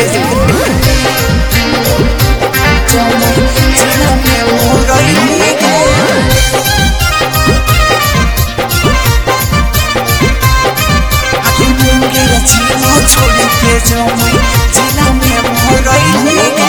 जिला में मोरैली गे आखिर मुंगेर जिला छोड़ के जमुई जिला में मोरैली गे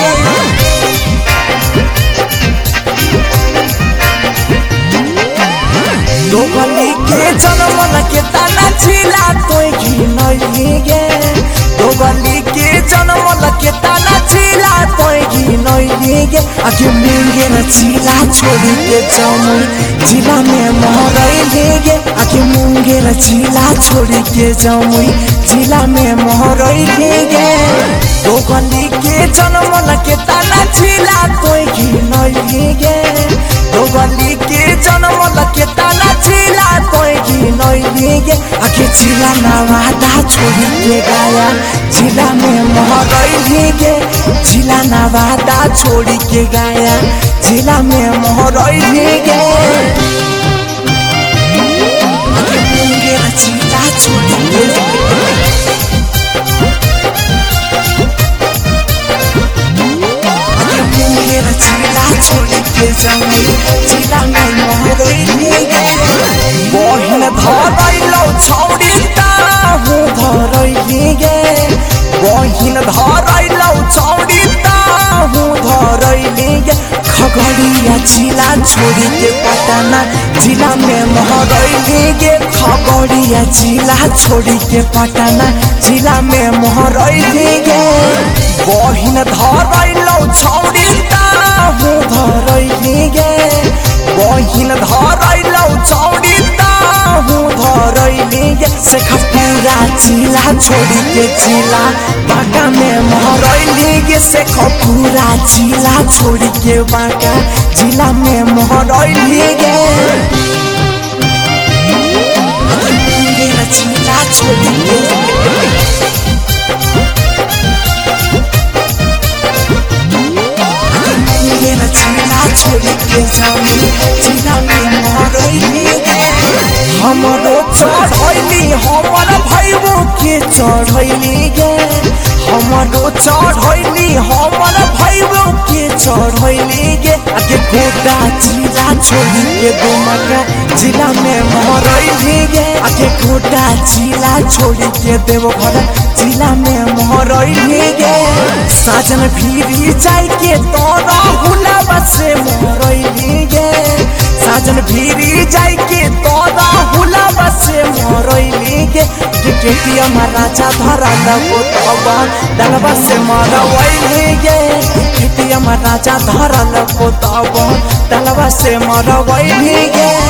दोगली के जन्म के ताना जिला तोय घिनैली गे दोगली के जन्म के ताना जिला तोय घिनैली गे आगे मुंगेर जिला छोड़ के जमुई जिला में मोरैली गे आगे मुंगेर जिला छोड़ के जमुई जिला में मोरैली गे दोगली के जन्म के ताना जिला तोय घिनैली गे दोगली के जन्म के ताना जिला तोय घिनैली गे आगे जिला नवादा छोड़ के गया जिला में मोरैली गे जिला नवादा छोड़ के गया जिला में मोरैली गे आगे मुंगेर जिला छोड़ के मुंगेर जिला छोड़ के जमुई जिला में मोरैली गे बहिन धरैलौ छौरी ताहु धरैली गे बहिन धरैलौ छौरी ताहु धरैली गे खगड़िया जिला छोड़ के पटना जिला में मोरैली गे खगड़िया जिला छोड़ के पटना जिला में मोरैली गे बहिन धरैलौ छौरी ताहु धरैली गे बहिन धरैलौ छौरी ताहु धरैली गे शेखपुरा जिला छोड़ के जिला बांका में मोरैली गे शेखपुरा जिला छोड़ के बांका जिला में मोरैली गे मुंगेर जिला छोड़ के मुंगेर जिला छोड़ के जमुई जिला में मोरैली गे हमरो चढ़ैली हमर भैबो के चढ़ैली गे हमरो चढ़ैली हमर भैबो के चढ़ैली गे आगे गोटा जिला छोड़ के दुमका जिला में मोरैली गे आगे गोटा जिला छोड़ के देवघर जिला में मोरैली गे साजन भीरी जाय के तोरा हुलावा से मोरैली गे साजन भीरी जाय के तोरा हुलावा से मोरैली गे केटिया महाराजा धरल कोतवा दलवा से मरवैली गे केटिया महाराजा धरल कोतवा दलवा से मरवैली गे